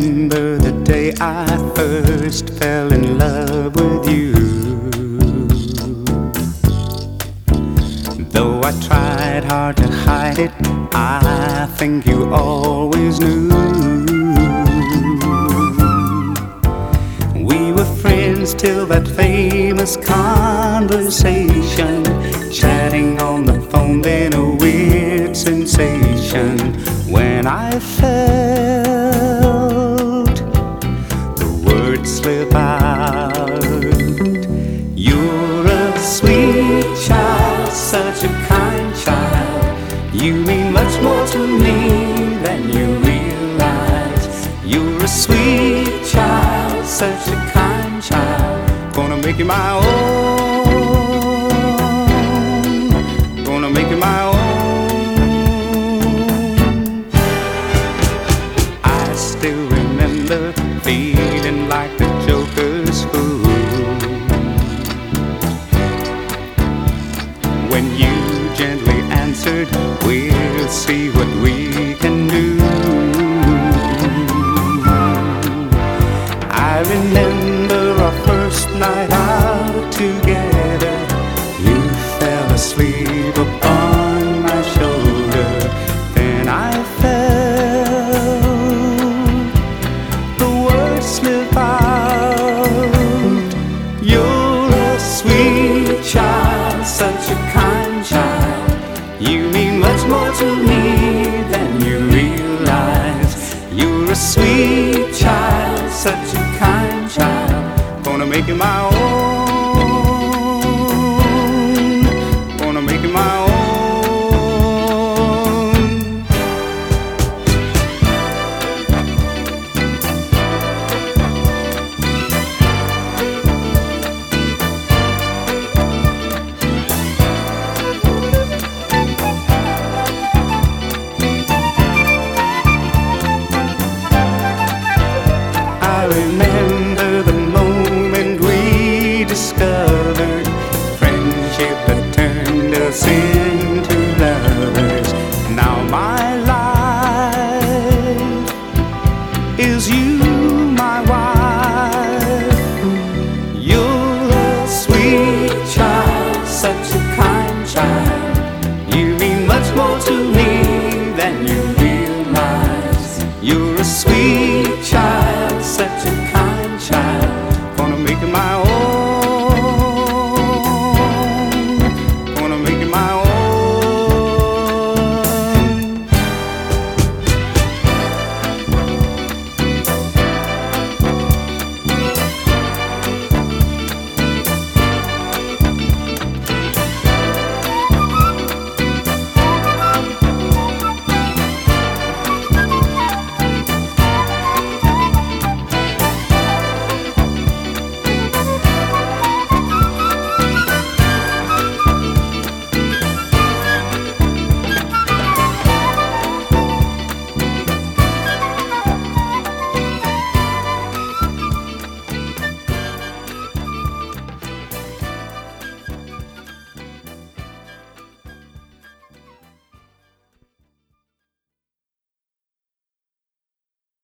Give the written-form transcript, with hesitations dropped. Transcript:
remember the day I first fell in love with you. Though I tried hard to hide it, I think you always knew. We were friends till that famous conversation, chatting on the phone, then a weird sensation when I felt the words slip out. You're a sweet child, such a kind child. You mean much more to me than you realize. You're a sweet child, such a kind child. Gonna make you my own. Gonna make you my own. I still remember feeling like the Joker's fool when you gently answered, "We'll see what we can do." I remember our first night out together. You fell asleep upon my shoulder. Then I felt the words slip out. You're a sweet child, such a kind child. You mean much more to me than you realize. You're a sweet child, such a kind child. Gonna make you my own.